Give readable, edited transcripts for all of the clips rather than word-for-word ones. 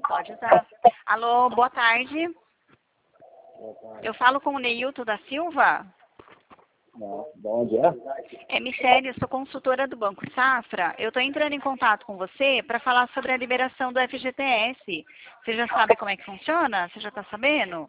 Pode usar. Alô, boa tarde. Eu falo com o Neilton da Silva. Não, de onde é? É Michele, eu sou consultora do Banco Safra. Eu estou entrando em contato com você para falar sobre a liberação do FGTS. Você já sabe como é que funciona? Você já está sabendo?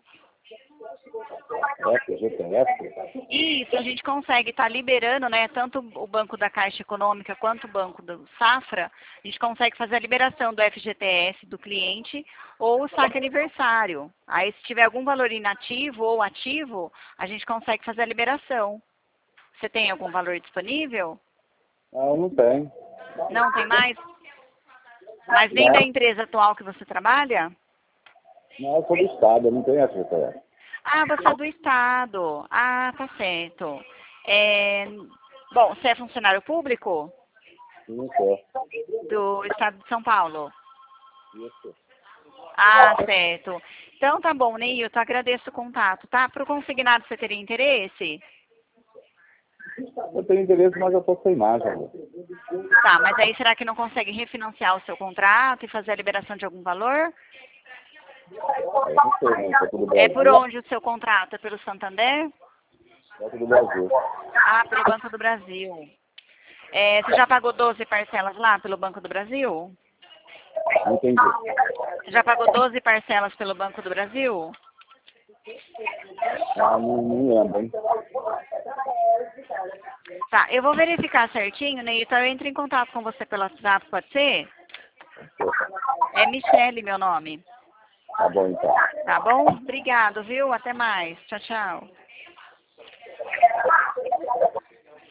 FGTS? Isso, a gente consegue estar liberando, né, tanto o Banco da Caixa Econômica quanto o Banco do Safra, a gente consegue fazer a liberação do FGTS do cliente ou o saque aniversário. Aí, se tiver algum valor inativo ou ativo, a gente consegue fazer a liberação. Você tem algum valor disponível? Não, não tem. Não tem mais? Mas nem Não. da empresa atual que você trabalha? Não, eu sou do Estado, eu não tenho FGTS. Ah, você é do Estado. Ah, tá certo. Bom, você é funcionário público Sim, sou. do Estado de São Paulo? Isso. Ah, certo. Então tá bom, Neilton, agradeço o contato, tá? Para o consignado você teria interesse? Eu tenho interesse, mas eu estou sem margem. Tá, mas aí será que não consegue refinanciar o seu contrato e fazer a liberação de algum valor? Eu não sei, né? Banco do É por Brasil. onde o seu contrato? É pelo Santander? Banco do Brasil. Ah, pelo Banco do Brasil. Você já pagou 12 parcelas lá pelo Banco do Brasil? Não entendi. Você já pagou 12 parcelas pelo Banco do Brasil? Ah, não lembro, hein? Tá, eu vou verificar certinho, Neilton. Eu entro em contato com você pelo WhatsApp, pode ser? É Michele, meu nome. Tá bom, então. Tá bom? Obrigado, viu? Até mais. Tchau, tchau.